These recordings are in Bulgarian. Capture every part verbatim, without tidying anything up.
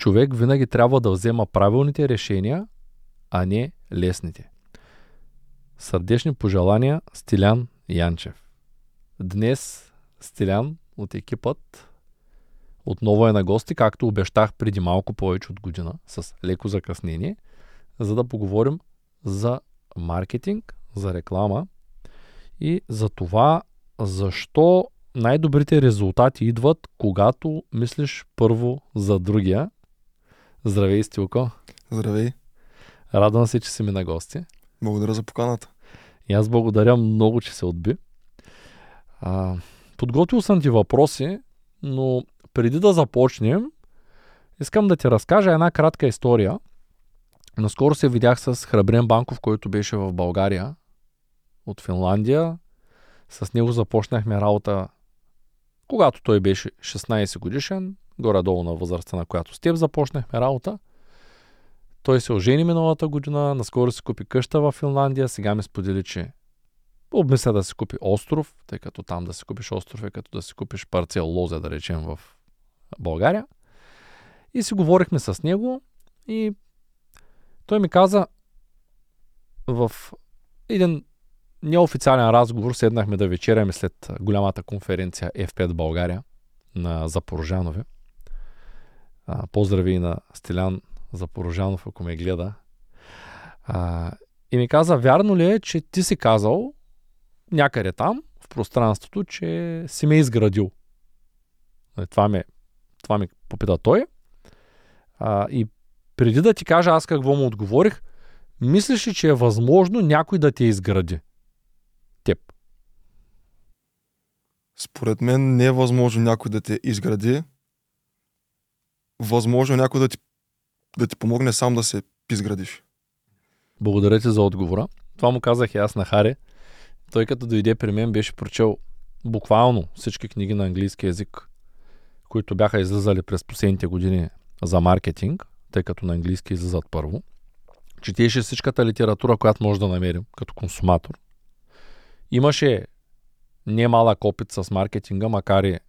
човек винаги трябва да взема правилните решения, а не лесните. Сърдечни пожелания, Стилян Янчев. Днес Стилян от екипът отново е на гости, както обещах преди малко повече от година, с леко закъснение, за да поговорим за маркетинг, за реклама и за това, защо най-добрите резултати идват, когато мислиш първо за другия. Здравей, Стилко! Здравей! Радвам се, че си ми на гости. Благодаря за поканата. И аз благодаря много, че се отби. А, подготвил съм ти въпроси, но преди да започнем, искам да ти разкажа една кратка история. Наскоро се видях с Храбрен Банков, който беше в България, от Финландия. С него започнахме работа, когато той беше шестнайсет годишен, горе-долу на възрастта, на която с теб започнахме работа. Той се ожени миналата година, наскоро си купи къща в Финландия, сега ми сподели, че обмисля да си купи остров, тъй като там да си купиш остров е като да си купиш парцел лозе, да речем, в България. И си говорихме с него и той ми каза в един неофициален разговор, седнахме да вечеряме след голямата конференция еф пет България на Запорожанове. Поздрави и на Стилян Запорожанов, ако ме гледа. А, и ми каза, вярно ли е, че ти си казал някъде там, в пространството, че си ме изградил? Това ме, това ми попита той. А, и преди да ти кажа аз какво му отговорих, мислиш ли, че е възможно някой да те изгради? Теб. Според мен не е възможно някой да те изгради. Възможно е някой да ти, да ти помогне сам да се изградиш. Благодаря ти за отговора. Това му казах и аз на Харе. Той като дойде при мен беше прочел буквално всички книги на английски език, които бяха излизали през последните години за маркетинг, тъй като на английски излизат първо. Четеше всичката литература, която може да намерим като консуматор. Имаше немалък опит с маркетинга, макар и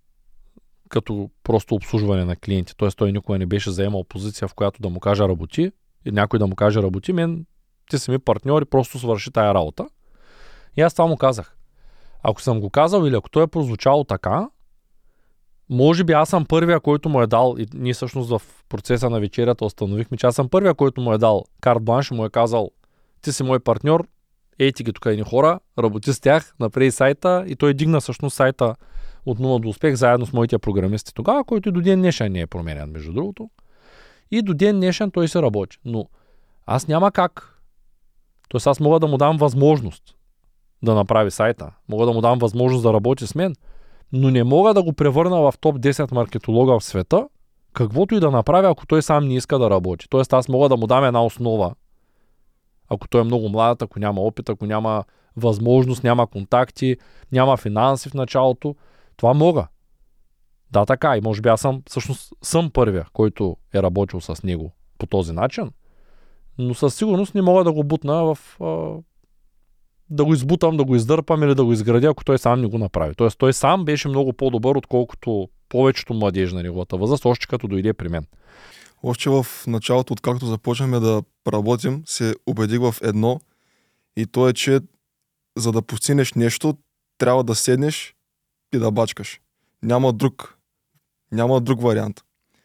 като просто обслужване на клиенти. Т.е. той никога не беше заемал позиция, в която да му каже работи, и някой да му каже работи, мен ти си ми партньор и просто свърши тая работа. И аз това му казах. Ако съм го казал или ако той е прозвучало така, може би аз съм първия, който му е дал, и ние всъщност в процеса на вечерята установихме, че аз съм първия, който му е дал карт бланш и му е казал, ти си мой партньор, ей ти ги тук едни хора, работи с тях, направи сайта, и той дигна всъщност сайта от нула до успех заедно с моите програмисти тогава, който и до ден днешен не е променен, между другото. И до ден днешен той се работи. Но аз няма как. Тоест аз мога да му дам възможност да направи сайта. Мога да му дам възможност да работи с мен, но не мога да го превърна в топ десет маркетолога в света, каквото и да направя, ако той сам не иска да работи. Тоест аз мога да му дам една основа, ако той е много млад, ако няма опит, ако няма възможност, няма контакти, няма финанси в началото. Това мога. Да, така. И може би аз съм, всъщност съм първия, който е работил с него по този начин, но със сигурност не мога да го бутна в... А, да го избутам, да го издърпам или да го изградя, ако той сам не го направи. Тоест той сам беше много по-добър, отколкото повечето младежи на неговата възраст, още като дойде при мен. Още в началото, откакто започнахме да работим, се убедих в едно, и то е, че за да постигнеш нещо, трябва да седнеш и да бачкаш. Няма друг, няма друг вариант.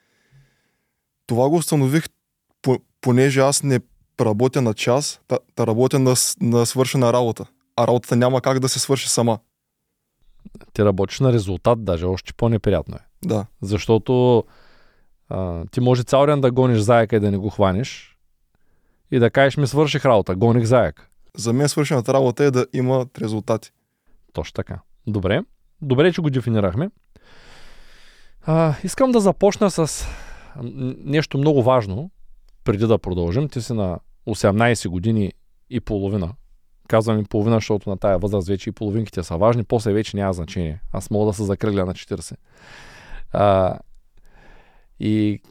Това го установих, понеже аз не работя на час, да, да работя на, на свършена работа. А работата няма как да се свърши сама. Ти работиш на резултат, даже още по-неприятно е. Да. Защото а, ти може цял ден да гониш заека и да не го хванеш и да кажеш, ми свърших работа, гоних заек. За мен свършената работа е да има резултати. Точно така. Добре. Добре, че го дефинирахме. А, искам да започна с нещо много важно, преди да продължим. Ти си на осемнайсет години и половина. Казвам и половина, защото на тая възраст вече и половинките са важни, после вече няма значение. Аз мога да се закръгля на четирийсет. А, и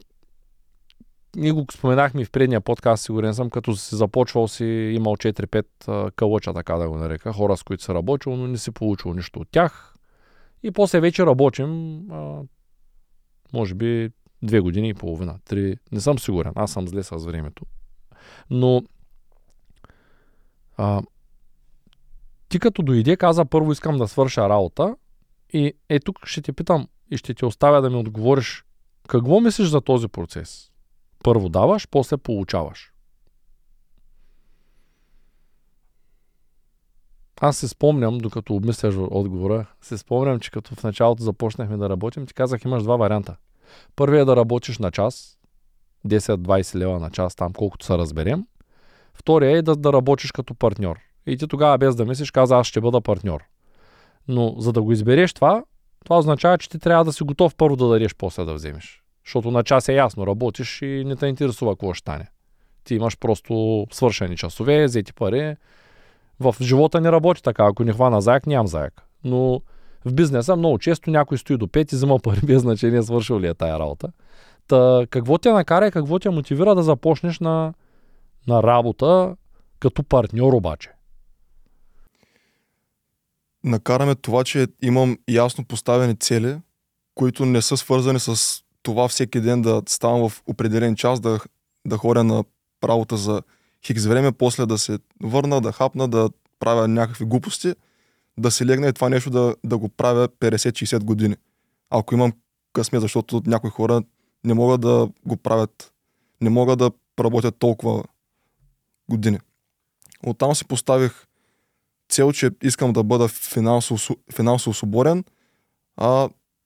ние го споменахме в предния подкаст, сигурен съм, като си започвал си имал четири-пет кълъча, така да го нарека, хора, с които си работил, но не си получил нищо от тях. И после вече работим, а, може би Две години и половина. Три. Не съм сигурен. Аз съм зле с времето. Но а, ти като дойде, каза първо искам да свърша работа и е тук ще те питам и ще те оставя да ми отговориш какво мислиш за този процес. Първо даваш, после получаваш. Аз се спомням, докато обмисляш отговора, се спомням, че като в началото започнахме да работим, ти казах имаш два варианта. Първият е да работиш на час, десет-двайсет лева на час, там колкото се разберем. Втория е да, да работиш като партньор. И ти тогава без да мислиш каза аз ще бъда партньор. Но за да го избереш това, това означава, че ти трябва да си готов първо да дадеш, после да вземеш. Защото на час е ясно, работиш и не те интересува какво ще стане. Ти имаш просто свършени часове, взети пари. В живота не работи така. Ако не хвана заек, нямам заек. Но в бизнеса много често някой стои до пет и взема пари без значение свършил ли е тая работа. Та, какво те накара и какво те мотивира да започнеш на, на работа като партньор обаче? Накараме това, че имам ясно поставени цели, които не са свързани с това всеки ден да ставам в определен час, да, да ходя на работа за хикс време, после да се върна, да хапна, да правя някакви глупости, да се легна и това нещо да, да го правя петдесет-шейсет години. Ако имам късмет, защото някои хора не могат да го правят, не могат да работят толкова години. Оттам си поставих цел, че искам да бъда финансово, финансово свободен, а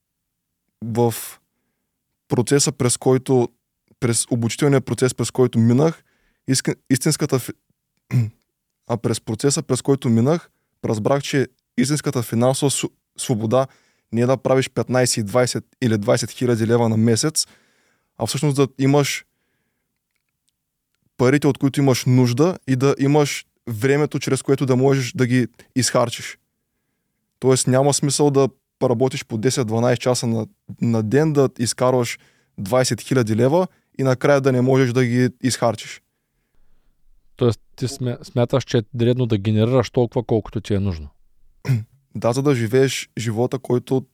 в процеса, през който, през обучителния процес, през който минах, истинската, а през процеса, през който минах, разбрах, че истинската финансова свобода не е да правиш петнайсет, двайсет или двайсет хиляди лева на месец, а всъщност да имаш парите, от които имаш нужда и да имаш времето, чрез което да можеш да ги изхарчиш. Тоест няма смисъл да работиш по десет-дванайсет часа на, на ден, да изкарваш двайсет хиляди лева и накрая да не можеш да ги изхарчиш. Тоест ти смяташ, че е редно да генерираш толкова, колкото ти е нужно. Да, за да живееш живота, който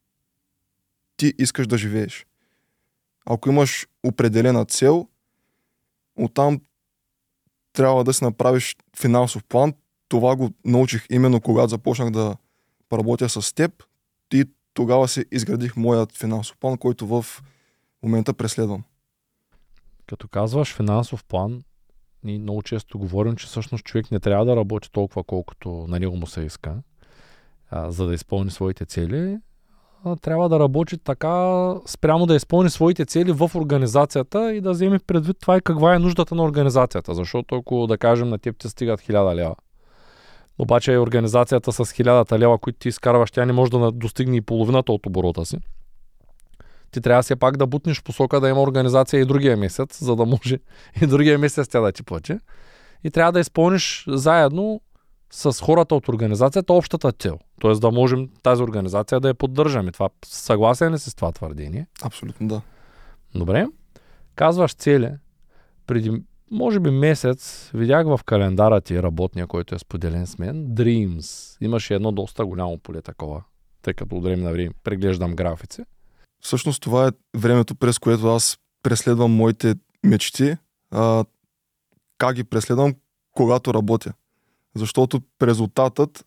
ти искаш да живееш. Ако имаш определена цел, оттам трябва да си направиш финансов план. Това го научих именно когато започнах да работя с теб и тогава си изградих моят финансов план, който в момента преследвам. Като казваш финансов план, ние много често говорим, че всъщност човек не трябва да работи толкова, колкото на него му се иска, а, за да изпълни своите цели. А, трябва да работи така, спрямо да изпълни своите цели в организацията и да вземе предвид това и каква е нуждата на организацията. Защото ако, да кажем, на теб ти стигат хиляда лева, обаче организацията с хилядата лева, които ти изкарваш, тя не може да достигне и половината от оборота си. Ти трябва все пак да бутнеш в посока да има организация и другия месец, за да може и другия месец тя да ти плати. И трябва да изпълниш заедно с хората от организацията общата цел. Тоест да можем тази организация да я поддържаме. Това съгласен ли си с това твърдение? Абсолютно да. Добре. Казваш цели. Преди, може би месец, видях в календара ти работния, който е споделен с мен, Dreams. Имаше едно доста голямо поле такова, тъй като от време на време преглеждам графици. Всъщност това е времето, през което аз преследвам моите мечти. А, как ги преследвам? Когато работя. Защото резултатът,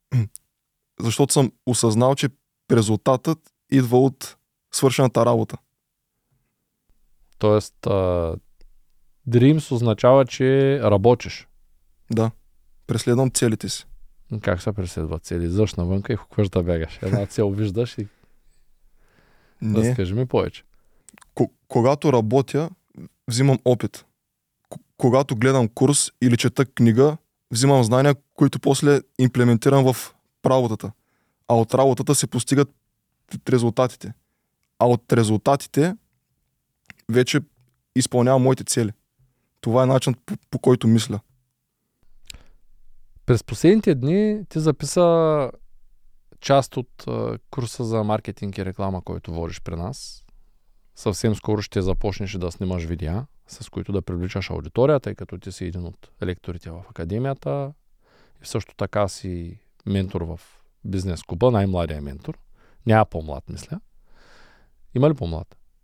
защото съм осъзнал, че резултатът идва от свършената работа. Тоест, а, Dreams означава, че работиш. Да. Преследвам целите си. Как се преследват цели? Излъж навънка и хукваш да бягаш. Една цел виждаш и Не. разкажи ми повече. К- когато работя, взимам опит. К- когато гледам курс или чета книга, взимам знания, които после имплементирам в работата. А от работата се постигат резултатите. А от резултатите вече изпълнявам моите цели. Това е начин, по, по който мисля. През последните дни ти записа част от а, курса за маркетинг и реклама, който водиш при нас. Съвсем скоро ще започнеш да снимаш видеа, с които да привличаш аудитория, тъй като ти си един от лекторите в академията и също така си ментор в бизнес клуба, най-младия ментор. Няма по-млад, мисля. Има ли по-млад?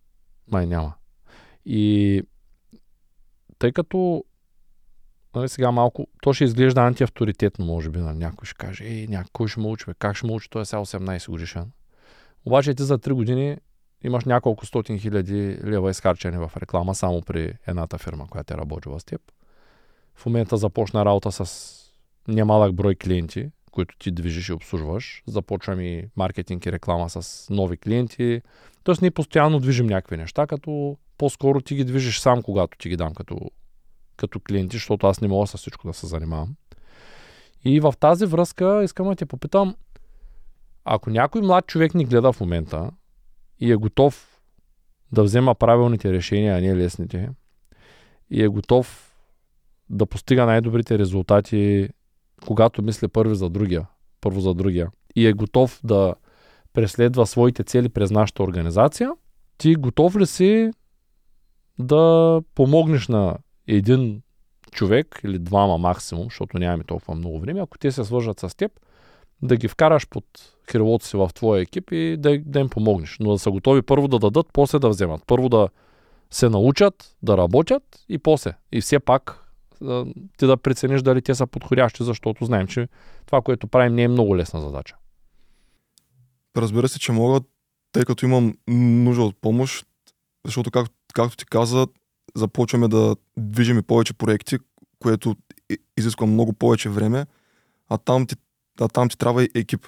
Май няма. И тъй като нали, сега малко, то ще изглежда антиавторитетно, може би, на някой ще каже, ей, някой ще ме учи, бе, как ще ме учи, той е сега осемнайсет годишен. Обаче ти за три години имаш няколко стотин хиляди лева изхарчени в реклама само при едната фирма, която е работила с теб. В момента започна работа с немалък брой клиенти, които ти движиш и обслужваш. Започвам и маркетинг и реклама с нови клиенти. Тоест ние постоянно движим някакви неща, като по-скоро ти ги движиш сам, когато ти ги дам като, като клиенти, защото аз не мога с всичко да се занимавам. И в тази връзка искам да те попитам, ако някой млад човек ни гледа в момента и е готов да взема правилните решения, а не лесните, и е готов да постига най-добрите резултати, когато мисли първи за другия, първо за другия, и е готов да преследва своите цели през нашата организация, ти готов ли си да помогнеш на един човек или двама максимум, защото нямаме толкова много време, ако те се свържат с теб, да ги вкараш под крилото си в твоя екип и да, да им помогнеш. Но да са готови първо да дадат, после да вземат. Първо да се научат, да работят и после. И все пак ти да прецениш дали те са подходящи, защото знаем, че това, което правим, не е много лесна задача. Разбира се, че мога, тъй като имам нужда от помощ, защото, как, както ти каза, започваме да движим и повече проекти, което изисква много повече време, а там ти, а там ти трябва и екип.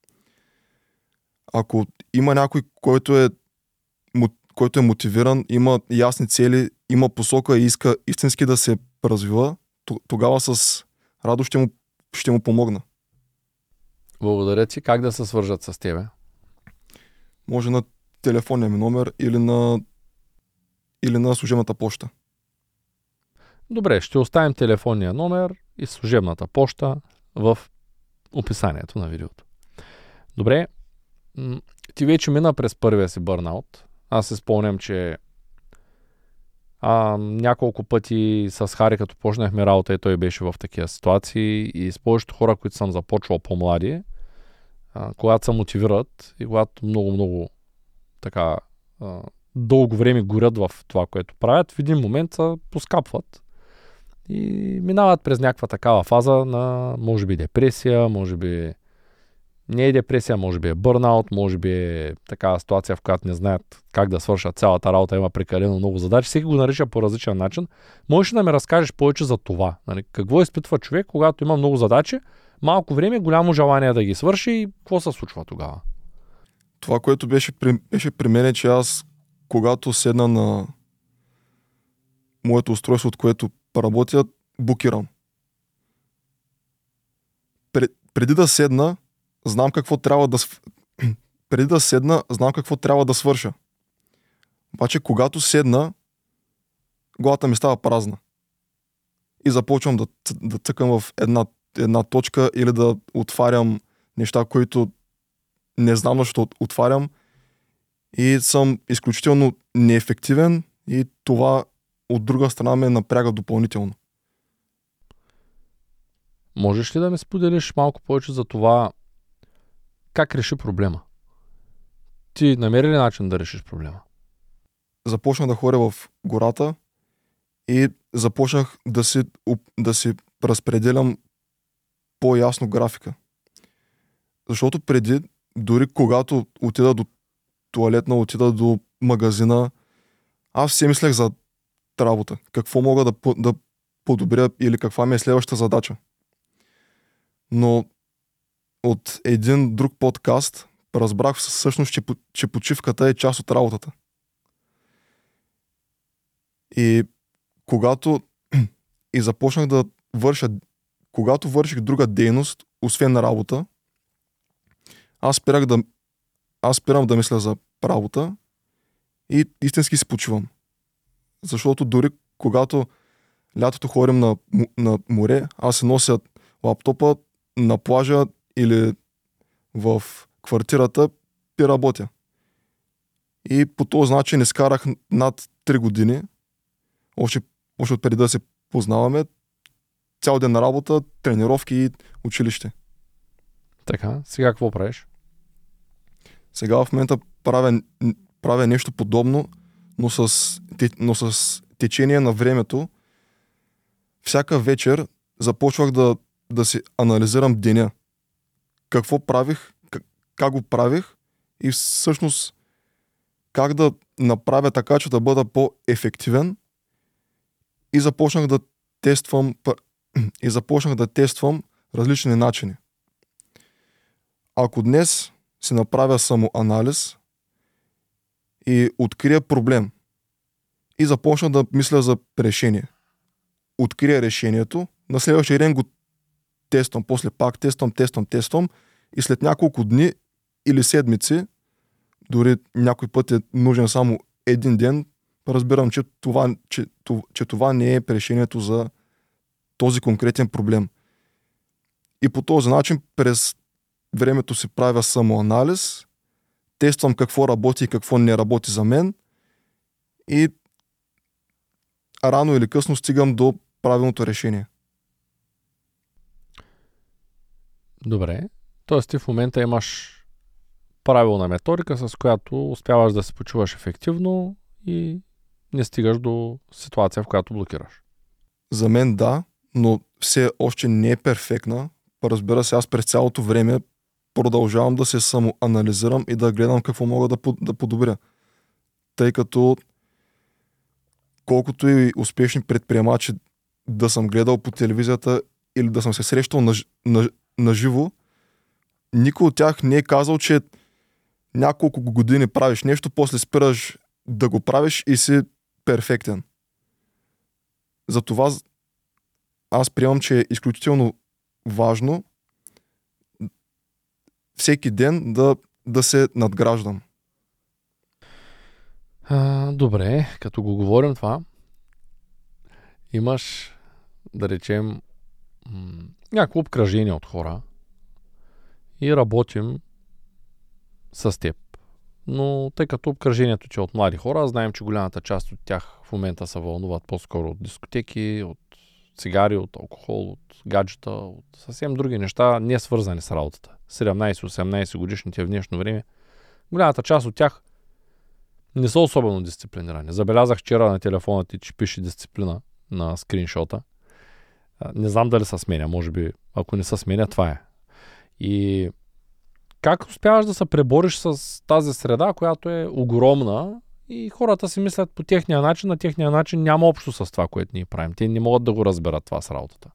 Ако има някой, който е, който е мотивиран, има ясни цели, има посока и иска истински да се развива, тогава с радост ще му, ще му помогна. Благодаря ти. Как да се свържат с тебе? Може на телефонния ми номер или на, или на служебната поща. Добре, ще оставим телефонния номер и служебната поща в описанието на видеото. Добре, ти вече мина през първия си бърнаут. Аз се спомням, че а, няколко пъти с Хари, като почнахме работа, и той беше в такива ситуации, и с повечето хора, които съм започвал по-млади, а, когато се мотивират и когато много-много така а, дълго време горят в това, което правят, в един момент се поскапват и минават през някаква такава фаза на, може би, депресия, може би не е депресия, може би е бърнаут, може би е такава ситуация, в която не знаят как да свършат цялата работа, има прекалено много задачи. Всеки го нарича по различен начин. Можеш да ми разкажеш повече за това? Нали? Какво изпитва човек, когато има много задачи, малко време, голямо желание да ги свърши и какво се случва тогава? Това, което беше при, беше при мен, е, че аз, когато седна на моето устройство, от което работя, блокирам. Пред, преди да седна, знам какво трябва да св... преди да седна, знам какво трябва да свърша. Обаче, когато седна, главата ми става празна. И започвам да, да цъкам в една, една точка или да отварям неща, които не знам защо отварям. И съм изключително неефективен и това от друга страна ме напряга допълнително. Можеш ли да ми споделиш малко повече за това как реши проблема? Ти намери ли начин да решиш проблема? Започнах да ходя в гората и започнах да си, да си разпределям по-ясно графика. Защото преди, дори когато отида до тоалетна, отида до магазина, аз все мислех за работа. Какво мога да, да подобря или каква ми е следващата задача. Но от един друг подкаст разбрах всъщност, че, че почивката е част от работата. И когато и започнах да върша, когато върших друга дейност, освен на работа, аз спирах да аз спирам да мисля за работа и истински си почивам. Защото дори когато лятото ходим на, на море, аз се нося лаптопа на плажа или в квартирата и работя. И по този начин изкарах над три години, още, още преди да се познаваме, цял ден на работа, тренировки и училище. Така, сега какво правиш? Сега в момента правя, правя нещо подобно, но с, те, но с течение на времето, всяка вечер започвах да, да си анализирам деня. Какво правих, как, как го правих и всъщност как да направя така, че да бъда по-ефективен и започнах да тествам и започнах да тествам различни начини. Ако днес си направя самоанализ и открия проблем и започна да мисля за решение, открия решението, на следващия ден го тествам, после пак тествам, тествам, тествам и след няколко дни или седмици, дори някой път е нужен само един ден, разбирам, че това, че, че това не е решението за този конкретен проблем. И по този начин през времето си правя самоанализ, тествам какво работи и какво не работи за мен и рано или късно стигам до правилното решение. Добре. Тоест ти в момента имаш правилна методика, с която успяваш да се почуваш ефективно и не стигаш до ситуация, в която блокираш. За мен да, но все още не е перфектна. Разбира се, аз през цялото време продължавам да се самоанализирам и да гледам какво мога да, да подобря. Тъй като колкото и успешни предприемачи да съм гледал по телевизията или да съм се срещал на, на, на живо, никой от тях не е казал, че няколко години правиш нещо, после спираш да го правиш и си перфектен. Затова аз приемам, че е изключително важно всеки ден да, да се надграждам. А, добре, като го говорим това, имаш, да речем, м- някакво обкръжение от хора и работим с теб. Но тъй като обкръжението ти е от млади хора, знаем, че голямата част от тях в момента се вълнуват по-скоро от дискотеки, от цигари, от алкохол, от гаджета, от съвсем други неща, не свързани с работата. седемнайсет-осемнайсет годишните в днешно време, голямата част от тях не са особено дисциплинирани. Забелязах вчера на телефона ти, че пише дисциплина на скриншота. Не знам дали се сменя, може би, ако не се сменя, това е. И как успяваш да се пребориш с тази среда, която е огромна и хората си мислят по техния начин, на техния начин няма общо с това, което ние правим. Те не могат да го разберат това с работата.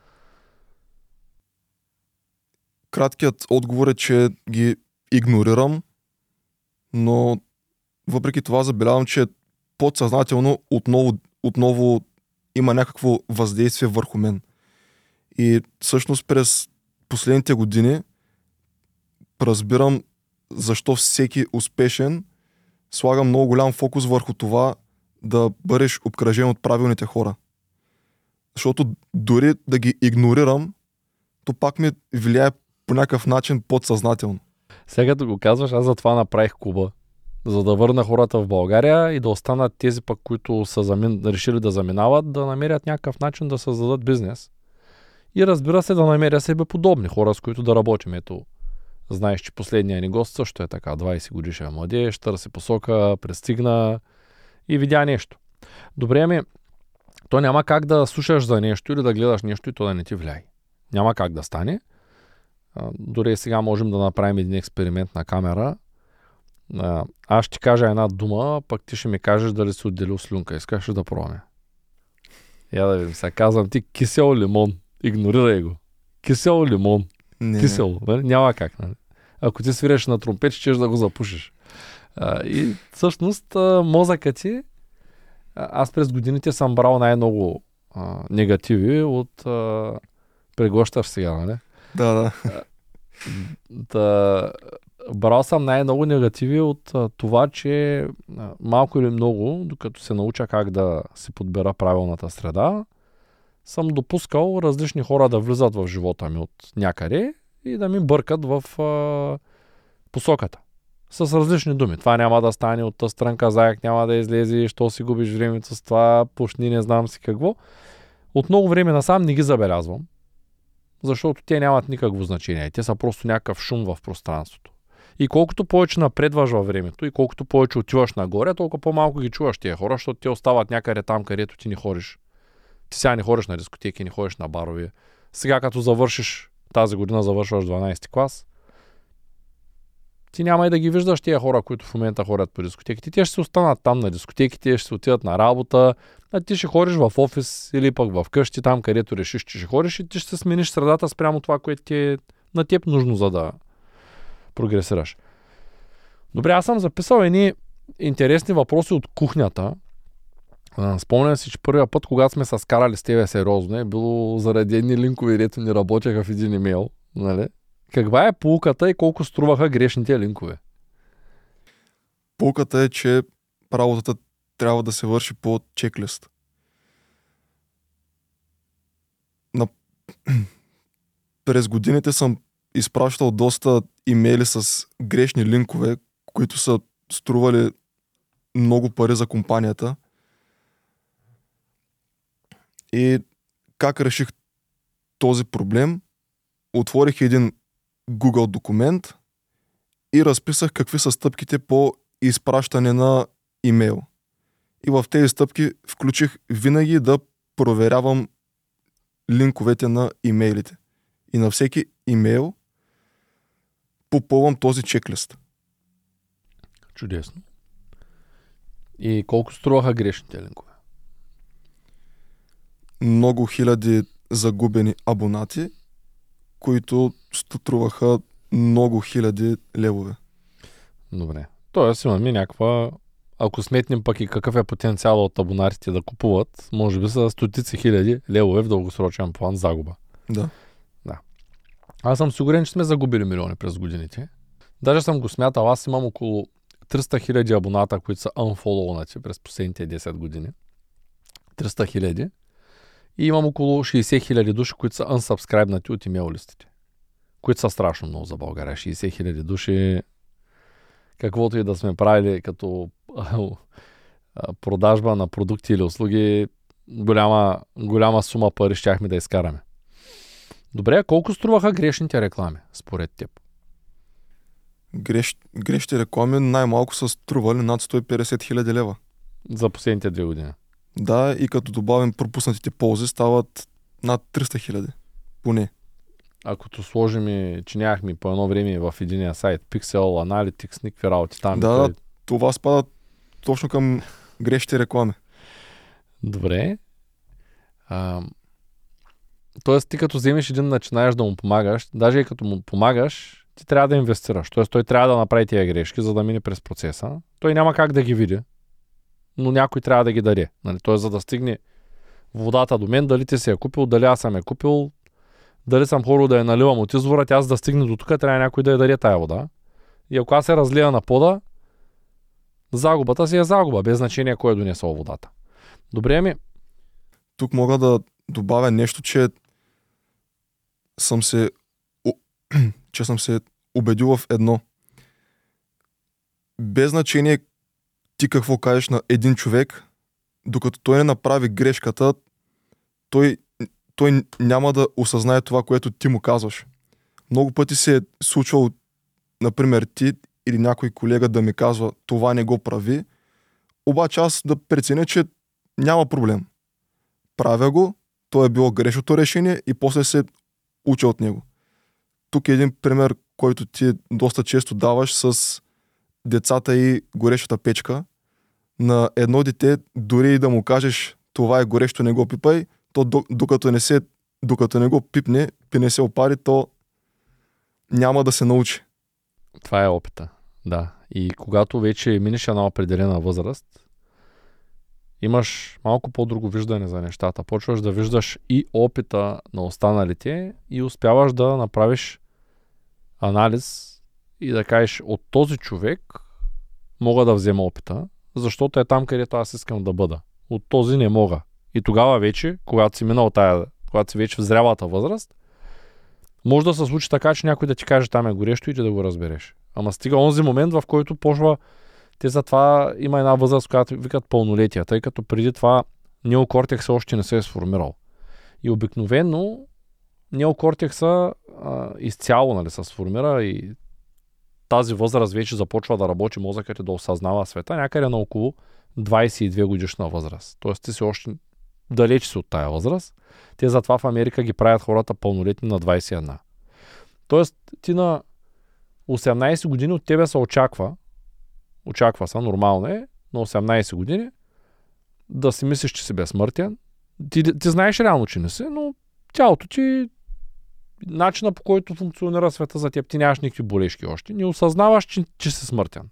Краткият отговор е, че ги игнорирам, но въпреки това забелявам, че подсъзнателно отново, отново има някакво въздействие върху мен. И всъщност през последните години разбирам защо всеки успешен слага много голям фокус върху това да бъдеш обкръжен от правилните хора. Защото дори да ги игнорирам, то пак ми влияе по някакъв начин подсъзнателно. Сега като го казваш, аз затова направих клуба. За да върна хората в България и да останат тези пък, които са замин... решили да заминават, да намерят някакъв начин да създадат бизнес. И разбира се, да намеря себе подобни хора, с които да работим. Ето, знаеш, че последния ни гост също е така, двайсет годишен младеж, търси посока, пристигна и видя нещо. Добре, ми, то няма как да слушаш за нещо или да гледаш нещо и то да не ти влияе. Няма как да стане. А, дори сега можем да направим един експеримент на камера. А, аз ще ти кажа една дума, пък ти ще ми кажеш дали си отделил слюнка. Искаш ли да пробваме? Я да видим. Сега казвам ти кисел лимон. Игнорирай го. Кисел лимон. Не. Кисело. Нали? Няма как. Нали? Ако ти свиреш на тромпет, ще да го запушиш. А, и всъщност а, мозъкът ти, а, аз през годините съм брал най-много а, негативи от а, прегощаш сега, нали? Да, да. да. Брал съм най-много негативи от а, това, че а, малко или много, докато се науча как да си подбера правилната среда, съм допускал различни хора да влизат в живота ми от някъде и да ми бъркат в а, посоката. С различни думи. Това няма да стане, от тази странка заек няма да излезе, що си губиш времето с това, пушни, не знам си какво. От много време насам не ги забелязвам, защото те нямат никакво значение. Те са просто някакъв шум в пространството. И колкото повече напредваш във времето и колкото повече отиваш нагоре, толкова по-малко ги чуваш тия хора, защото те остават някъде там, където ти не ходиш. Ти сега не ходиш на дискотеки, не ходиш на барови. Сега като завършиш, тази година завършваш дванайсети клас, ти няма и да ги виждаш тия хора, които в момента ходят по дискотеките. Те ще се останат там на дискотеките, ще се отидат на работа, а ти ще ходиш в офис или пък в къщи, там където решиш, че ще ходиш и ти ще смениш средата спрямо това, което ти е на теб нужно, за да прогресираш. Добре, аз съм записал едни интересни въпроси от кухнята. Спомням си, че първия път, когато сме се скарали с тебе сериозно, е било заради едни линкове, дето ни работеха в един имейл. Нали? Каква е пулката и колко струваха грешните линкове? Пулката е, че работата трябва да се върши по чеклист. На... През годините съм изпращал доста имейли с грешни линкове, които са стрували много пари за компанията. И как реших този проблем? Отворих един Google документ и разписах какви са стъпките по изпращане на имейл. И в тези стъпки включих винаги да проверявам линковете на имейлите. И на всеки имейл попълвам този чеклист. Чудесно. И колко струваха грешните линкове? Много хиляди загубени абонати, които струваха много хиляди левове. Добре. Тоест имаме някаква, ако сметнем пък и какъв е потенциал от абонатите да купуват, може би са стотици хиляди левове в дългосрочен план загуба. Да. Да. Аз съм сигурен, че сме загубили милиони през годините. Даже съм го смятал, аз имам около триста хиляди абоната, които са unfollowнати през последните десет години. триста хиляди. И имам около шейсет хиляди души, които са unsubscribe-нати от имейл листите. Които са страшно много за България. шейсет хиляди души, каквото и да сме правили като продажба на продукти или услуги, голяма, голяма сума пари щяхме да изкараме. Добре, колко струваха грешните реклами, според теб? Греш, грешните реклами най-малко са стрували над сто и петдесет хиляди лева. За последните две години. Да, и като добавим пропуснатите ползи, стават над триста хиляди. Поне. Ако сложим и, че нямахме по едно време в единия сайт Pixel, Analytics, никакви работи там. Да, къде... да, това спада точно към грешните реклами. Добре. А, тоест ти като вземеш един начинаеш да му помагаш, даже и като му помагаш, ти трябва да инвестираш. Тоест той трябва да направи тия грешки, за да мине през процеса. Той няма как да ги види, но някой трябва да ги даде. Нали? Тоест за да стигне водата до мен, дали ти си я купил, дали аз съм я купил, дали съм хорил да я наливам от извора, тя за да стигне до тук, трябва някой да я даде тая вода. И ако аз се разлия на пода, загубата си е загуба, без значение кой е донесъл водата. Добре ми. Тук мога да добавя нещо, че съм се че съм се убедил в едно. Без значение ти какво кажеш на един човек, докато той не направи грешката, той, той няма да осъзнае това, което ти му казваш. Много пъти се е случвало, например, ти или някой колега да ми казва това не го прави, обаче аз да преценя, че няма проблем. Правя го, то е било грешното решение и после се уча от него. Тук е един пример, който ти доста често даваш с децата и горещата печка. На едно дете, дори и да му кажеш това е горещо, не го пипай, то докато не, се, докато не го пипне, пи не се опари, то няма да се научи. Това е опита, да. И когато вече минеш една определена възраст, имаш малко по-друго виждане за нещата. Почваш да виждаш и опита на останалите и успяваш да направиш анализ и да кажеш от този човек мога да взема опита, защото е там, където аз искам да бъда. От този не мога. И тогава вече, когато си минал тая, когато си вече в зрялата възраст, може да се случи така, че някой да ти каже там е горещо и ти да го разбереш. Ама стига онзи момент, в който почва. Те затова има една възраст, която викат пълнолетие, тъй като преди това неокортекса още не се е сформирал. И обикновено неокортекса а, изцяло, нали, се сформира и тази възраст вече започва да работи мозъкът и да осъзнава света, някъде на около двайсет и две годишна възраст. Тоест ти си още далеч си от тая възраст. Те затова в Америка ги правят хората пълнолетни на двайсет и една. Тоест ти на осемнайсет години от тебе се очаква, очаква се, нормално е, на осемнайсет години да си мислиш, че си безсмъртен. Ти, ти знаеш реално, че не си, но тялото ти, начина по който функционира света за теб, ти нямаш никакви болешки още. Не осъзнаваш, че, че си смъртен.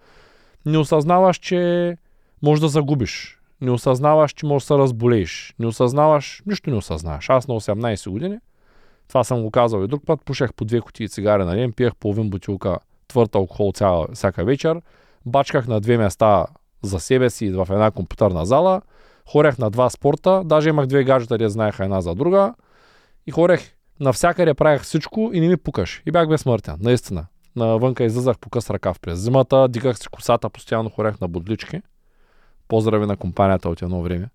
Не осъзнаваш, че можеш да загубиш. Не осъзнаваш, че можеш да се разболееш. Не осъзнаваш, нищо не осъзнаваш. Аз на осемнайсет години, това съм го казал и друг път, пушех по две кутии цигари на ден, пиех половин бутилка твърд алкохол цяла, всяка вечер, бачках на две места за себе си в една компютърна зала, хорех на два спорта, даже имах две гаджета, де знаеха една за друга и хорех навсякъде, правех всичко и не ми пукаш. И бях безсмъртен, наистина. Навънка излизах по къс ръкав през зимата, дигах си косата, постоянно хорех на бодлички. Поздрави на компанията от едно време.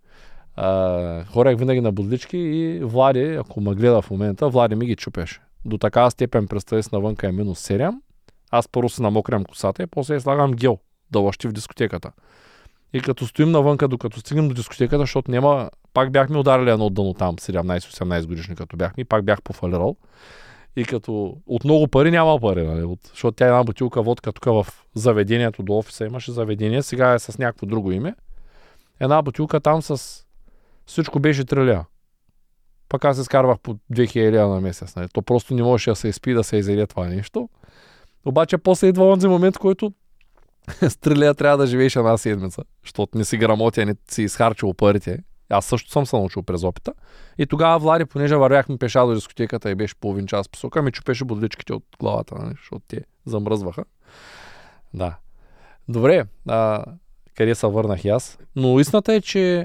Uh, хорех винаги на бодлички и Влади, ако ме гледа в момента, Влади ми ги чупеше. До такава степен, представи си, навънка е минус седем. Аз първо си намокрям косата и после слагам гел да лъщи в дискотеката. И като стоим навънка, докато стигнем до дискотеката, защото няма, пак бяхме ударили едно дъно там, седемнайсет-осемнайсет годишни като бяхме и пак бях пофалирал. И като от много пари няма пари, нали? От, защото тя една бутилка водка тук в заведението до офиса имаше заведение, сега е с някакво друго име. Една бутилка там с всичко беше три лева. Пък аз се скарвах по две хиляди на месец. Нали? То просто не можеше да се изпи, да се изяде това нещо. Обаче после идва онзи момент, който с три лева трябва да живееш една седмица, защото не си грамотя, не си изхарчил парите. Аз също съм се научил през опита. И тогава Влади, понеже вървяхме пеша до дискотеката и беше половин час посока, ми чупеше бодличките от главата, нали? Защото те замръзваха. Да. Добре, а, къде се върнах и аз? Но истината е, че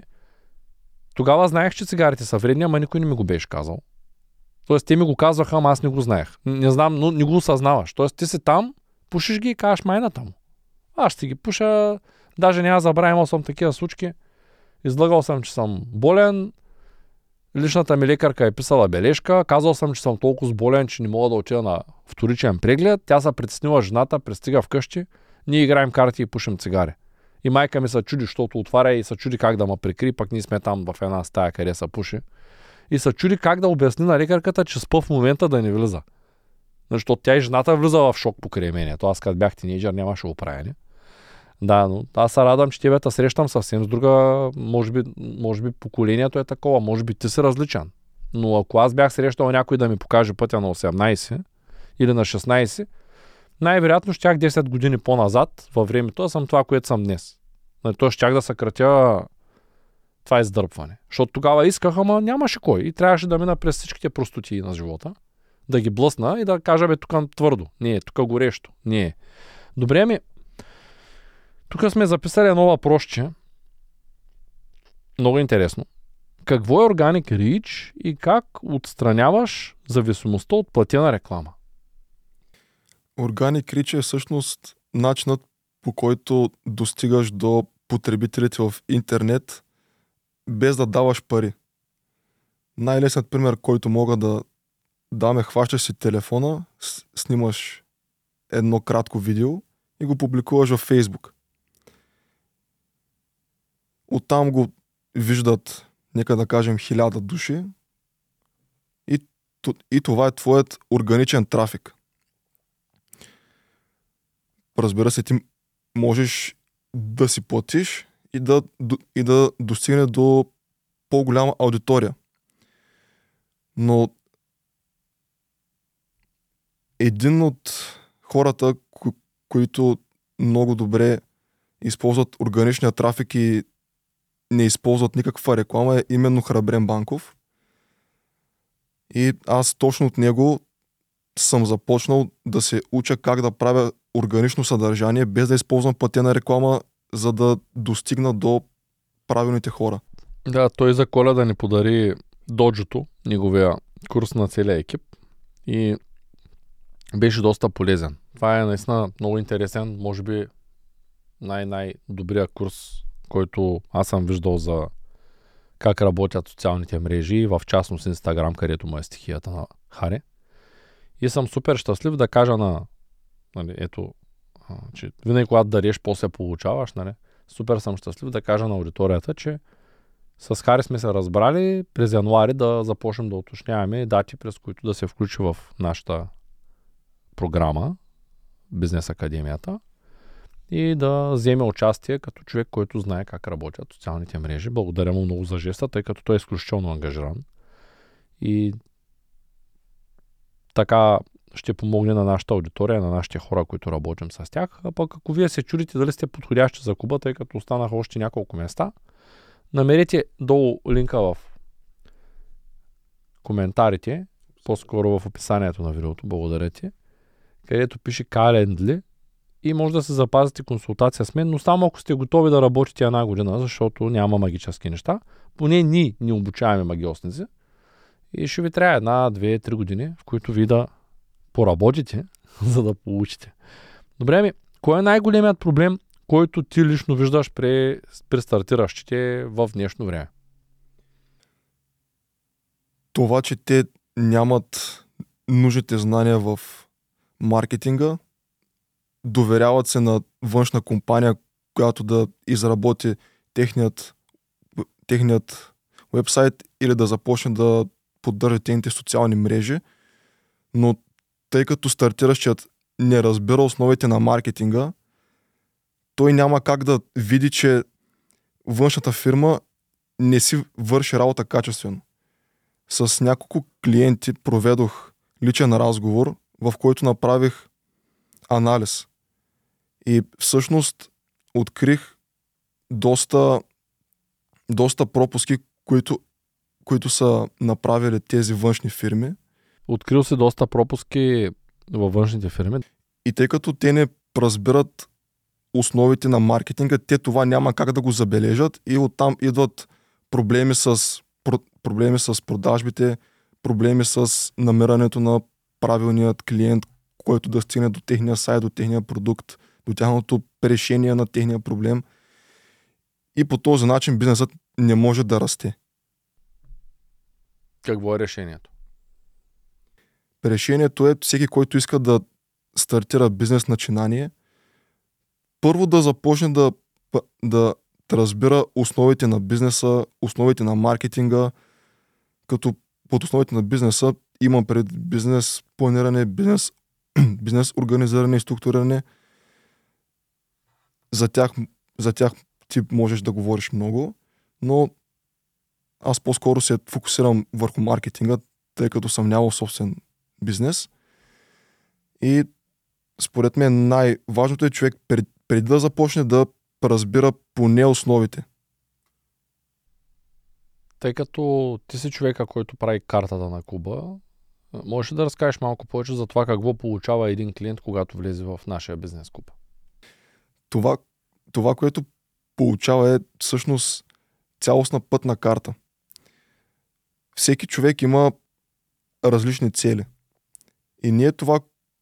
тогава знаех, че цигарите са вредни, ама никой не ми го беше казал. Тоест, те ми го казваха, ама аз не го знаех. Не знам, но не го осъзнаваш. Тоест, ти си там, пушиш ги и кажеш майната му. Аз ще ги пуша, даже няма забравя, имал съм такива случки. Излагал съм, че съм болен, личната ми лекарка е писала бележка, казал съм, че съм толкова болен, че не мога да отида на вторичен преглед. Тя се притеснила жената, пристига вкъщи, ние играем карти и пушим цигари. И майка ми се чуди, защото отваря и се чуди как да ме прикри, пък ние сме там в една стая, къде се пуши. И се чуди как да обясни на лекарката, че спа в момента да не влиза. Защото тя и жената влиза в шок покрай мене. То аз като бях тинейджър нямаше оправяне. Да, но аз се радвам, че тебе те срещам съвсем с друга, може би, може би поколението е такова, може би ти си различен. Но ако аз бях срещал някой да ми покаже пътя на осемнайсет или на шестнайсет, най-вероятно щях десет години по-назад във времето да съм това, което съм днес. То щях да съкратя това издърпване. Защото тогава исках, ама нямаше кой. И трябваше да мина през всичките простотии на живота, да ги блъсна и да кажа, бе, тук твърдо. Не, тук горещо. Не. Добре, ми, тук сме записали едно въпросче. Много интересно. Какво е Organic Reach и как отстраняваш зависимостта от платена реклама? Organic Reach е всъщност начинът, по който достигаш до потребителите в интернет без да даваш пари. Най-лесният пример, който мога да дам е: хващаш си телефона, снимаш едно кратко видео и го публикуваш във Facebook. Оттам го виждат, нека да кажем, хиляда души и, и това е твоят органичен трафик. Разбира се, ти можеш да си платиш и да, и да достигне до по-голяма аудитория. Но един от хората, ко- които много добре използват органичния трафик и не използват никаква реклама, е именно Храбрен Банков. И аз точно от него съм започнал да се уча как да правя органично съдържание, без да използвам платена реклама, за да достигна до правилните хора. Да, той за Коледа ни подари доджото, неговия курс на целия екип, и беше доста полезен. Това е наистина много интересен, може би най-най-добрия курс, който аз съм виждал за как работят социалните мрежи, в частност Инстаграм, където му е стихията на Хари. И съм супер щастлив да кажа на Нали, ето, а, че винаги когато дариш, после получаваш, нали, супер съм щастлив да кажа на аудиторията, че с Хари сме се разбрали през януари да започнем да уточняваме дати, през които да се включи в нашата програма, Бизнес Академията, и да вземе участие като човек, който знае как работят социалните мрежи. Благодаря му много за жеста, тъй като той е изключително ангажиран. И така ще помогне на нашата аудитория, на нашите хора, които работим с тях. А пък ако вие се чудите дали сте подходящи за клуба, тъй като останаха още няколко места, намерете долу линка в коментарите, по-скоро в описанието на видеото, благодаря ти, където пише Calendly и може да се запазите консултация с мен, но само ако сте готови да работите една година, защото няма магически неща. Поне ние не обучаваме магиосници и ще ви трябва една, две, три години, в които ви да поработите, за да получите. Добре ми, кой е най-големият проблем, който ти лично виждаш при, при стартиращите в днешно време? Това, че те нямат нужните знания в маркетинга, доверяват се на външна компания, която да изработи техният, техният вебсайт или да започне да поддържа техните социални мрежи, но тъй като стартиращият не разбира основите на маркетинга, той няма как да види, че външната фирма не си върши работа качествено. С няколко клиенти проведох личен разговор, в който направих анализ. И всъщност открих доста, доста пропуски, които, които са направили тези външни фирми. Открил си доста пропуски във външните фирми. И тъй като те не разбират основите на маркетинга, те това няма как да го забележат и оттам идват проблеми с, проблеми с продажбите, проблеми с намирането на правилният клиент, който да стигне до техния сайт, до техния продукт, до тяхното решение на техния проблем. И по този начин бизнесът не може да расте. Какво е решението? Решението е всеки, който иска да стартира бизнес начинание, първо да започне да, да разбира основите на бизнеса, основите на маркетинга, като под основите на бизнеса имам пред бизнес планиране, бизнес, бизнес организиране и структуриране. За тях, за тях ти можеш да говориш много, но аз по-скоро се фокусирам върху маркетинга, тъй като съм нямал собствен бизнес. И според мен най-важното е човек пред, преди да започне да разбира поне основите. Тъй като ти си човека, който прави картата на клуба, можеш ли да разкажеш малко повече за това какво получава един клиент, когато влезе в нашия бизнес клуб? Това, това, което получава е всъщност цялостна пътна карта. Всеки човек има различни цели. И ние това,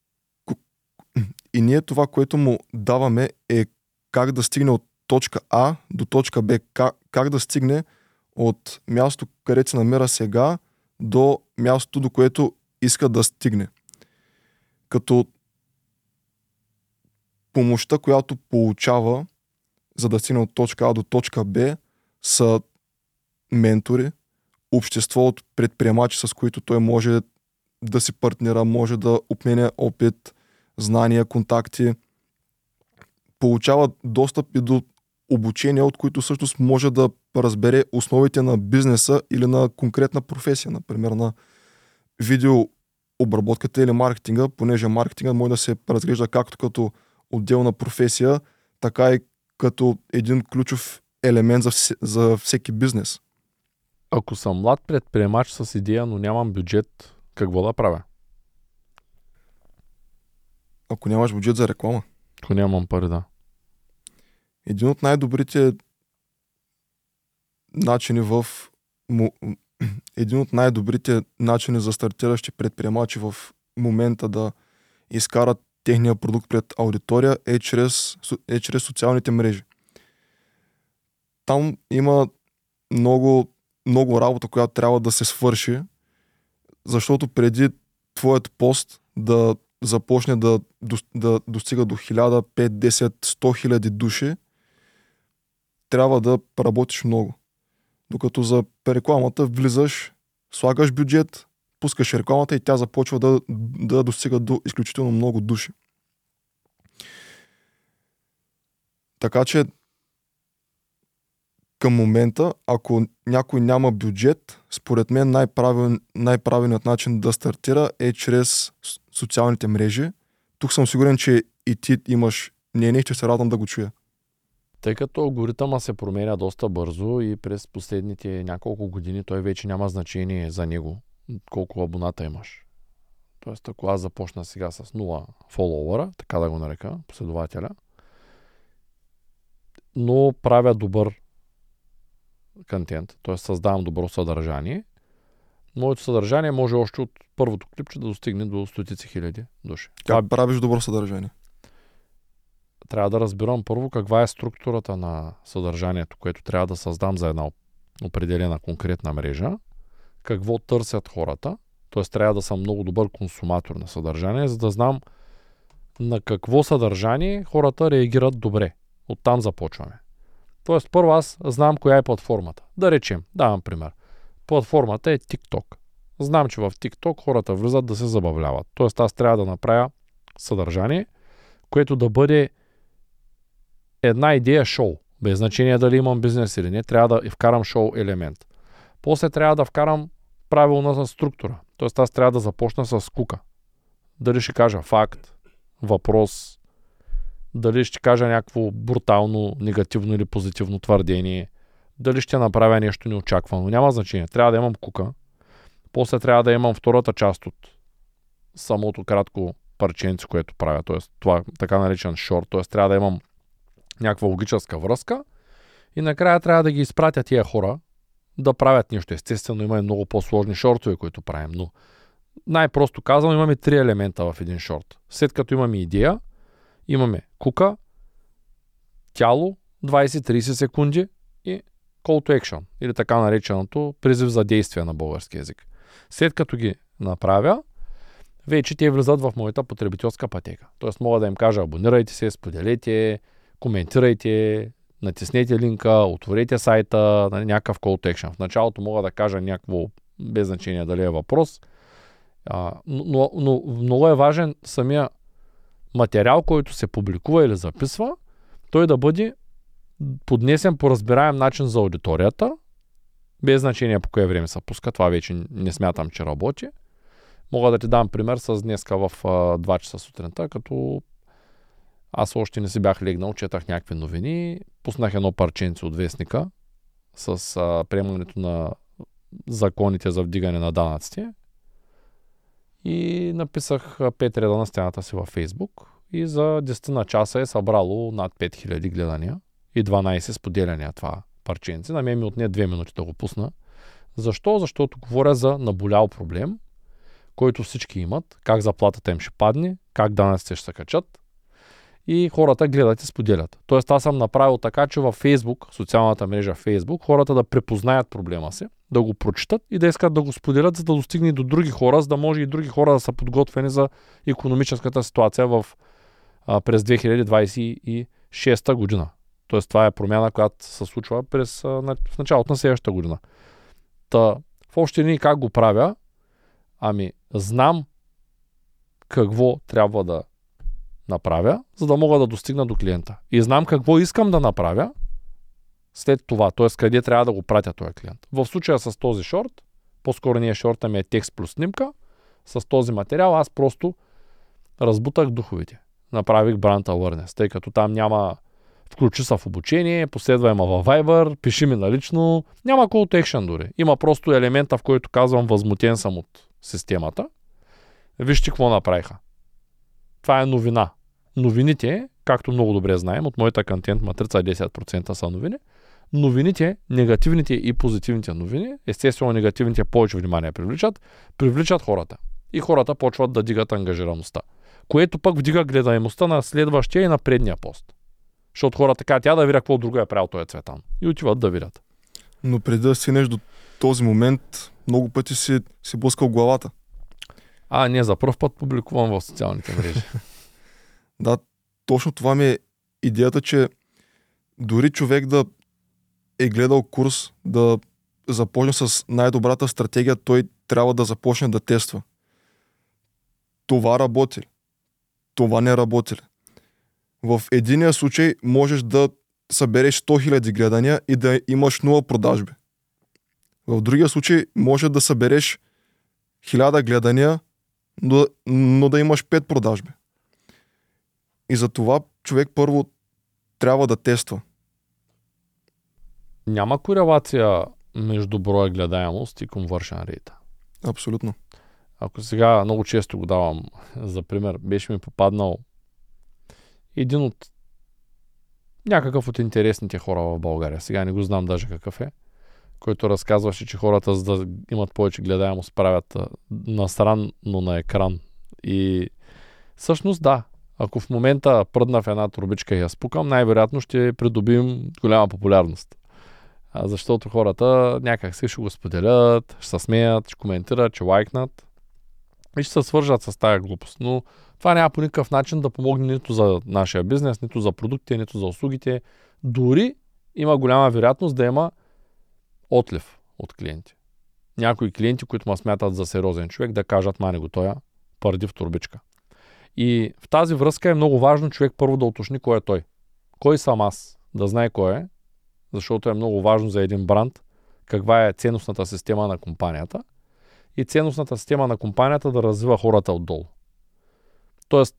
и ние това, което му даваме е как да стигне от точка А до точка Б. Как, как да стигне от мястото, където се намира сега, до мястото, до което иска да стигне. Като помощта, която получава, за да стигне от точка А до точка Б, са ментори, общество от предприемачи, с които той може да си партнира, може да обменя опит, знания, контакти. Получава достъп и до обучения, от които всъщност може да разбере основите на бизнеса или на конкретна професия, например на видеообработката или маркетинга, понеже маркетинга може да се разглежда както като отделна професия, така и като един ключов елемент за, вс- за всеки бизнес. Ако съм млад предприемач с идея, но нямам бюджет, какво да правя? Ако нямаш бюджет за реклама. Ако нямам пари, да. Един от най-добрите начини в един от най-добрите начини за стартиращи предприемачи в момента да изкарат техния продукт пред аудитория е чрез, е чрез социалните мрежи. Там има много, много работа, която трябва да се свърши, защото преди твоят пост да започне да, да достига до хиляда, пет, десет, сто хиляди души, трябва да работиш много. Докато за рекламата влизаш, слагаш бюджет, пускаш рекламата и тя започва да, да достига до изключително много души. Така че към момента, ако някой няма бюджет, според мен най-правилен, най-правилният начин да стартира е чрез социалните мрежи. Тук съм сигурен, че и ти имаш мнение и ще се радвам да го чуя. Тъй като алгоритъма се променя доста бързо и през последните няколко години той вече няма значение за него, колко абоната имаш. Тоест, ако аз започна сега с нула фолуъра, така да го нарека, последователя, но правя добър контент, т.е. създавам добро съдържание, моето съдържание може още от първото клипче да достигне до стотици хиляди души. Как Това... правиш добро съдържание? Трябва да разбирам първо каква е структурата на съдържанието, което трябва да създам за една определена конкретна мрежа, какво търсят хората, т.е. трябва да съм много добър консуматор на съдържание, за да знам на какво съдържание хората реагират добре. Оттам започваме. Тоест, първо аз знам коя е платформата. Да речем, давам пример. Платформата е TikTok. Знам, че в TikTok хората влизат да се забавляват. Тоест, аз трябва да направя съдържание, което да бъде една идея шоу. Без значение дали имам бизнес или не, трябва да вкарам шоу елемент. После трябва да вкарам правилната структура. Тоест, аз трябва да започна с кука. Дали ще кажа факт, въпрос, дали ще кажа някакво брутално, негативно или позитивно твърдение, дали ще направя нещо неочаквано. Няма значение. Трябва да имам кука. После трябва да имам втората част от самото кратко парченце, което правя. Т.е. това така наречен шорт. Т.е. трябва да имам някаква логическа връзка. И накрая трябва да ги изпратя тия хора да правят нещо. Естествено, има и много по-сложни шортове, които правим. Но най-просто казано, имаме три елемента в един шорт. След като имаме идея, имаме кука, тяло, двайсет-трийсет секунди и call to action, или така нареченото призив за действие на български език. След като ги направя, вече те влизат в моята потребителска пътека. Тоест мога да им кажа абонирайте се, споделете, коментирайте, натиснете линка, отворете сайта, някакъв call to action. В началото мога да кажа някакво без значение дали е въпрос, а, но, но много е важен самия материал, който се публикува или записва, той да бъде поднесен по разбираем начин за аудиторията, без значение по кое време се пуска, това вече не смятам, че работи. Мога да ти дам пример с днеска в а, два часа сутринта, като аз още не си бях легнал, четах някакви новини, пуснах едно парченце от вестника с а, приемането на законите за вдигане на данъците и написах пет реда на стената си във Фейсбук и за десет на часа е събрало над пет хиляди гледания и дванайсет споделяния това парченце. На мен ми отне две минути да го пусна. Защо? Защото говоря за наболял проблем, който всички имат, как заплатата им ще падне, как данъците ще се качат и хората гледат и споделят. Тоест аз съм направил така, че във Facebook, социалната мрежа Facebook, хората да препознаят проблема си, да го прочитат и да искат да го споделят, за да достигне до други хора, за да може и други хора да са подготвени за икономическата ситуация в, а, през две хиляди двайсет и шеста година. Тоест това е промяна, която се случва през, а, на, в началото на следващата година. Та, в общи линии как го правя? Ами, знам какво трябва да направя, за да мога да достигна до клиента. И знам какво искам да направя след това, т.е. къде трябва да го пратя този клиент. В случая с този шорт, по-скоро не е шорта, ми е текст плюс снимка, с този материал аз просто разбутах духовите. Направих brand awareness, тъй като там няма включи се в обучение, последвай ма във Viber, пиши ми налично, няма call to action дори. Има просто елемента, в който казвам възмутен съм от системата. Вижте какво направиха. Това е новина. Новините, както много добре знаем, от моята контент матрица десет процента са новини. Новините, негативните и позитивните новини, естествено негативните повече внимание привличат, привличат хората. И хората почват да дигат ангажираността. Което пък вдига гледаемостта на следващия и на предния пост. Защото хората така, тя да видя какво друго е правил този Цветан. И отиват да видят. Но преди да стигнеш до този момент, много пъти си, си блъскал главата. А, не, за пръв път публикувам в социалните мрежи. Да, точно това ми е идеята, че дори човек да е гледал курс, да започне с най-добрата стратегия, той трябва да започне да тества. Това работи ли? Това не работи ли? В единия случай можеш да събереш сто хиляди гледания и да имаш нула продажби. В другия случай може да събереш хиляда гледания, но, но да имаш пет продажби. И за това човек първо трябва да тества. Няма корелация между броя гледаемост и conversion rate. Абсолютно. Ако сега много често го давам за пример, беше ми попаднал един от някакъв от интересните хора в България. Сега не го знам даже какъв е, който разказваше, че хората, за да имат повече гледаемост, правят насран, но на екран. И всъщност да, ако в момента пръдна в една турбичка и я спукам, най-вероятно ще придобием голяма популярност. А защото хората някак си ще го споделят, ще се смеят, ще коментират, ще лайкнат и ще се свържат с тая глупост. Но това няма по никакъв начин да помогне нито за нашия бизнес, нито за продуктите, нито за услугите. Дори има голяма вероятност да има отлив от клиенти. Някои клиенти, които ме смятат за сериозен човек, да кажат: мани го тоя, пърди в турбичка. И в тази връзка е много важно човек първо да уточни кой е той. Кой съм аз? Да знае кой е, защото е много важно за един бранд каква е ценностната система на компанията и ценностната система на компанията да развива хората отдолу. Тоест,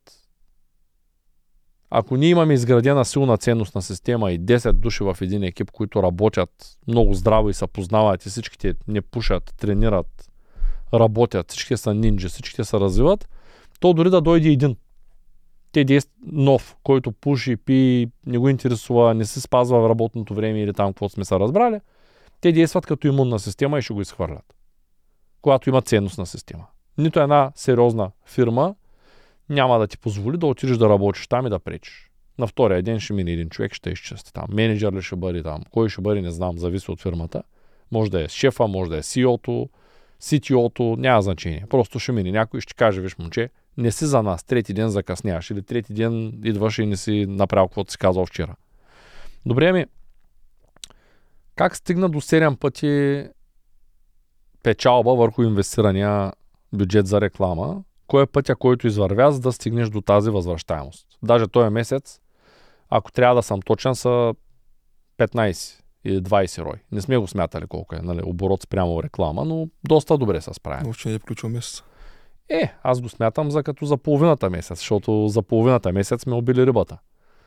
ако ние имаме изградена силна ценностна система и десет души в един екип, които работят много здраво и се познават и всичките не пушат, тренират, работят, всички са нинджи, всички се развиват, то дори да дойде един, те действат нов, който пуши, пи, не го интересува, не се спазва в работното време или там каквото сме се разбрали, те действат като имунна система и ще го изхвърлят. Когато има ценностна система. Нито една сериозна фирма няма да ти позволи да отидеш да работиш там и да пречиш. На втория ден ще мине един човек, ще изчисти там. Менеджер ли ще бъде там, кой ще бъде, не знам, зависи от фирмата. Може да е шефа, може да е си и о-то, си ти о-то, няма значение. Просто ще мине някой и ще каже: виж, момче, не си за нас, трети ден закъсняваш или трети ден идваш и не си направил каквото си казал вчера. Добре, ми, как стигна до седем пъти печалба върху инвестирания бюджет за реклама? Кой е пътя, който извървя, за да стигнеш до тази възвръщаемост? Даже този месец, ако трябва да съм точен, са петнайсет или двайсет рой. Не сме го смятали колко е, нали, оборот спрямо реклама, но доста добре се справим. Още не е включил месец. Е, аз го смятам за като за половината месец, защото за половината месец сме убили рибата.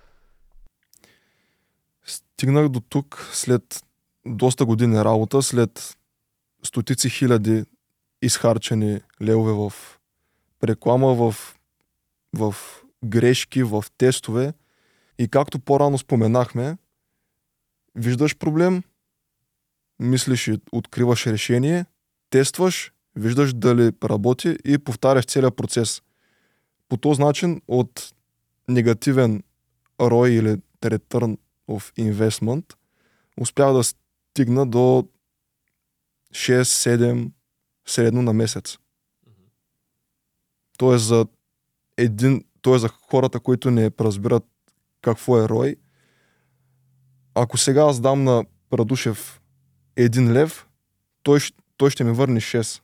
Стигнах до тук след доста години работа, след стотици хиляди изхарчени левове в реклама, в, в грешки, в тестове. И както по-рано споменахме, виждаш проблем, мислиш и откриваш решение, тестваш, виждаш дали работи и повтаряш целият процес. По този начин от негативен рой или return of investment успях да стигна до шест-седем средно на месец. То е за един, то е за хората, които не разбират какво е рой. Ако сега аз дам на Радушев един лев, той, той ще ми върне шест.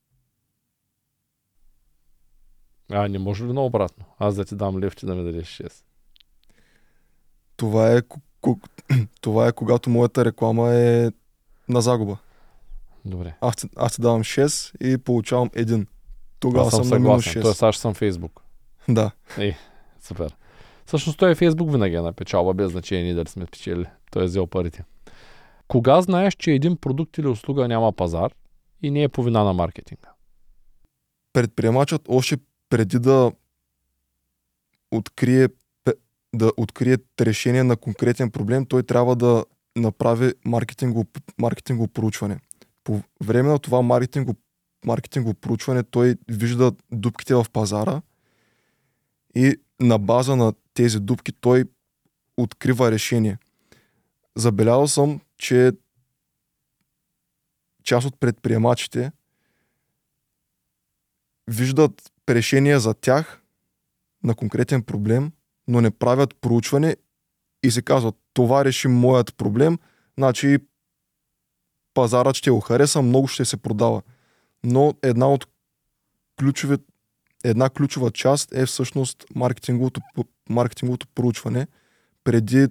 А, не може ли наобратно? Аз да ти дам лев, ти да ми дадеш шест. Това е, това е когато моята реклама е на загуба. Добре. Аз, аз ти давам шест и получавам един. Тогава съм, съм на минус съгласен. шест. Тоест аз съм Фейсбук. Да. Ей, супер. Всъщност той е Фейсбук винаги е на печалба, без значение дали сме спечели. Той е взел парите. Кога знаеш, че един продукт или услуга няма пазар и не е по вина на маркетинга? Предприемачът още преди да открие, да открие решение на конкретен проблем, той трябва да направи маркетингово, маркетингово проучване. По време на това маркетингово, маркетингово проучване той вижда дупките в пазара и на база на тези дупки той открива решение. Забелязал съм, че част от предприемачите виждат решение за тях на конкретен проблем, но не правят проучване и се казват, това реши моят проблем, значи пазарът ще го хареса, много ще се продава. Но една от ключови, една ключова част е всъщност маркетинговото, маркетинговото проучване преди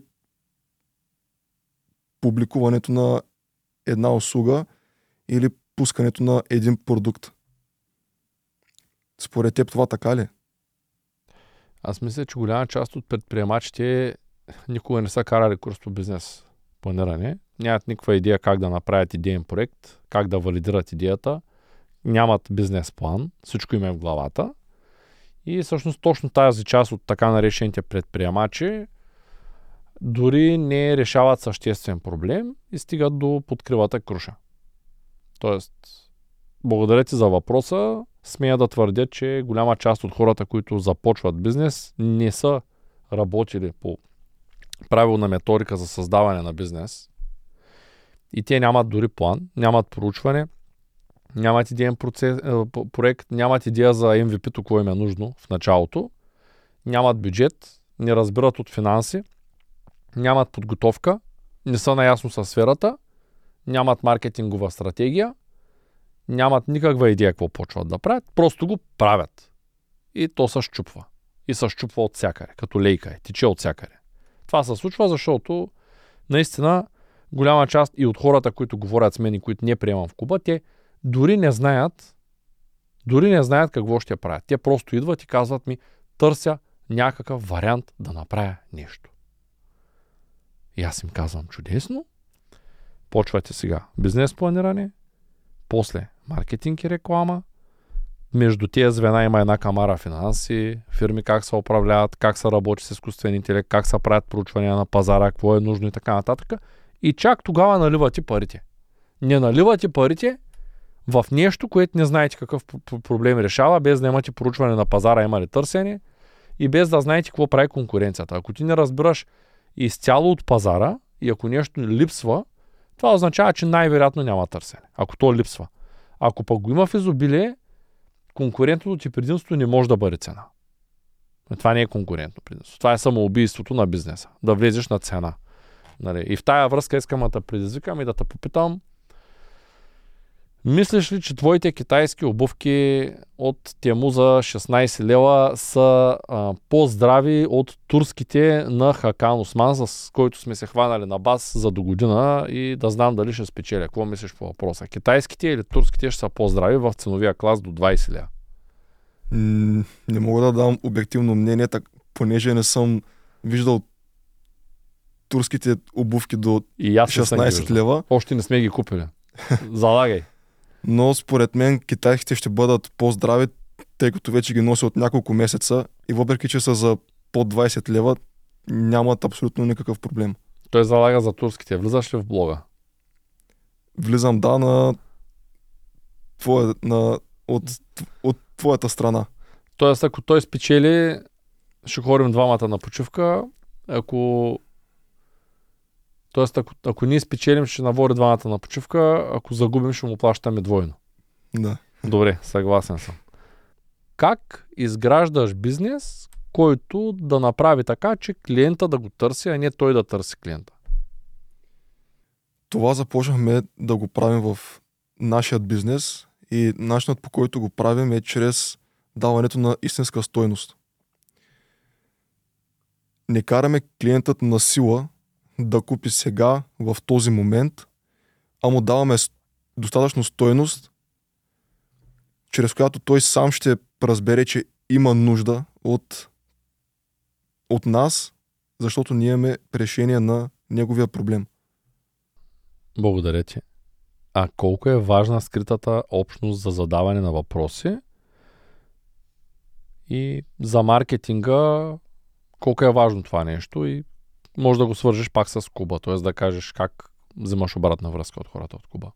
публикуването на една услуга или пускането на един продукт. Според теб това така ли? Аз мисля, че голяма част от предприемачите никога не са карали курс по бизнес планиране. Нямат никаква идея как да направят идеен проект, как да валидират идеята. Нямат бизнес план. Всичко им е в главата. И всъщност точно тази част от така наречените предприемачи дори не решават съществен проблем и стигат до подкривата круша. Тоест, благодаря ти за въпроса. Смея да твърдя, че голяма част от хората, които започват бизнес, не са работили по правилна методика за създаване на бизнес. И те нямат дори план, нямат проучване, нямат идеен процес, проект, нямат идея за Ем Ви Пи-то, кое им е нужно в началото, нямат бюджет, не разбират от финанси, нямат подготовка, не са наясно със сферата, нямат маркетингова стратегия, нямат никаква идея какво почват да правят, просто го правят. И то се щупва. И се щупва от всякъде, като лейка е, тече от всякъде. Това се случва, защото наистина голяма част и от хората, които говорят с мен и които не приемам в клуба, те дори не знаят, дори не знаят какво ще правят. Те просто идват и казват ми, търся някакъв вариант да направя нещо. И аз им казвам, чудесно. Почвате сега бизнес планиране, после маркетинг и реклама. Между тези звена има една камара финанси, фирми как се управляват, как се работи с изкуствен интелект, как се правят проучвания на пазара, какво е нужно и така нататък. И чак тогава наливате парите. Не наливате парите в нещо, което не знаете какъв проблем решава, без да имате проучване на пазара, има ли търсене и без да знаете какво прави конкуренцията. Ако ти не разбираш изцяло от пазара и ако нещо липсва, това означава, че най-вероятно няма търсене. Ако то липсва. Ако пък го има в изобилие, конкурентното ти предимство не може да бъде цена. Това не е конкурентно предимство. Това е самоубийството на бизнеса. Да влезеш на цена. Нали? И в тая връзка искам да те предизвикам и да те попитам, мислиш ли, че твоите китайски обувки от Тему за шестнайсет лева са а, по-здрави от турските на Хакан Осман, с който сме се хванали на бас за до година и да знам дали ще спечеля? Какво мислиш по въпроса? Китайските или турските ще са по-здрави в ценовия клас до двайсет лева? М- не мога да дам обективно мнение, так, понеже не съм виждал турските обувки до шестнайсет лева. Още не сме ги купили. Залагай. Но според мен китайските ще бъдат по-здрави, тъй като вече ги нося от няколко месеца и въпреки, че са за под двайсет лева, нямат абсолютно никакъв проблем. Той залага за турските. Влизаш ли в блога? Влизам, да, на, твоя, на от, от твоята страна. Тоест, ако той спечели, ще ходим двамата на почивка. Ако Тоест, ако, ако ние спечелим, ще навори двамата на почивка, ако загубим, ще му плащаме двойно. Да. Добре, съгласен съм. Как изграждаш бизнес, който да направи така, че клиента да го търси, а не той да търси клиента? Това започнахме да го правим в нашия бизнес и начинът, по който го правим, е чрез даването на истинска стойност. Не караме клиентът на сила да купи сега, в този момент, а му даваме достатъчно стойност, чрез която той сам ще разбере, че има нужда от, от нас, защото ние имаме решение на неговия проблем. Благодаря ти. А колко е важна скритата общност за задаване на въпроси и за маркетинга, колко е важно това нещо и може да го свържеш пак с клуба, т.е. да кажеш как взимаш обратна връзка от хората от клуба.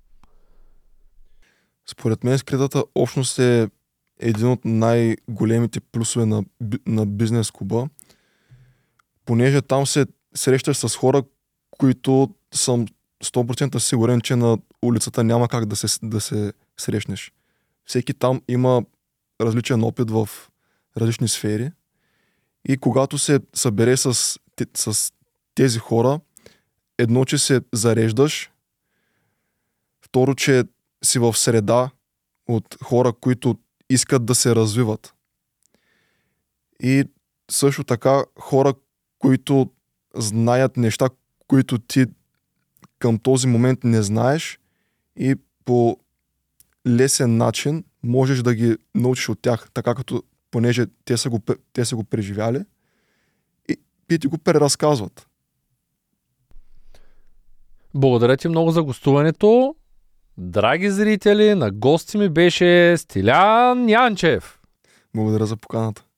Според мен скритата общност е един от най-големите плюсове на, на бизнес клуба, понеже там се срещаш с хора, които съм сто процента сигурен, че на улицата няма как да се, да се срещнеш. Всеки там има различен опит в различни сфери. И когато се събере с, с тези хора, едно, че се зареждаш, второ, че си в среда от хора, които искат да се развиват. И също така хора, които знаят неща, които ти към този момент не знаеш и по лесен начин можеш да ги научиш от тях, така като понеже те са го, те са го преживяли и, и ти го преразказват. Благодаря ти много за гостуването. Драги зрители, на гости ми беше Стилян Янчев. Благодаря за поканата.